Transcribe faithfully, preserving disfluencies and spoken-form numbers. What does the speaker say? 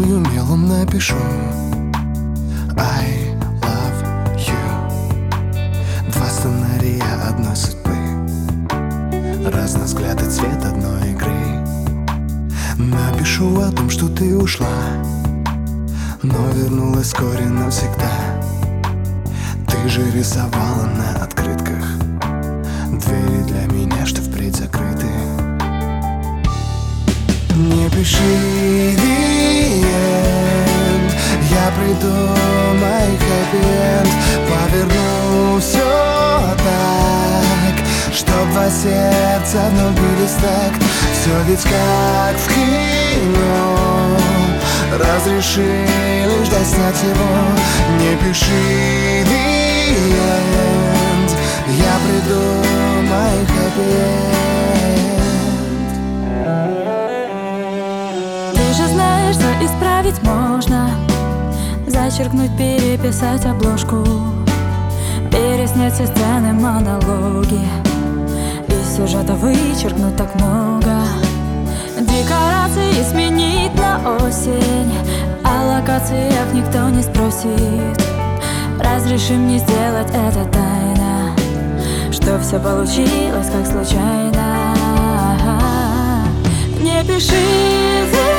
поцелую мелом напишу I love you. Два сценария одной судьбы, разный взгляд и цвет одной игры. Напишу о том, что ты ушла, но вернулась вскоре навсегда. Ты же рисовала на открытках двери для меня, что впредь закрыты. Не пиши the end, я придумаю хэппи-энд. Поверну все так, чтоб два сердца вновь бились так. Все ведь как в кино, разреши лишь доснять его. Не пиши the end, я придумаю хэппи-энд. Ты же знаешь, что исправить можно: зачеркнуть, переписать обложку, переснять все сцены, монологи, из сюжета вычеркнуть так много. Декорации сменить на осень, о локациях никто не спросит. Разреши мне сделать это тайно, что все получилось как случайно. Не пиши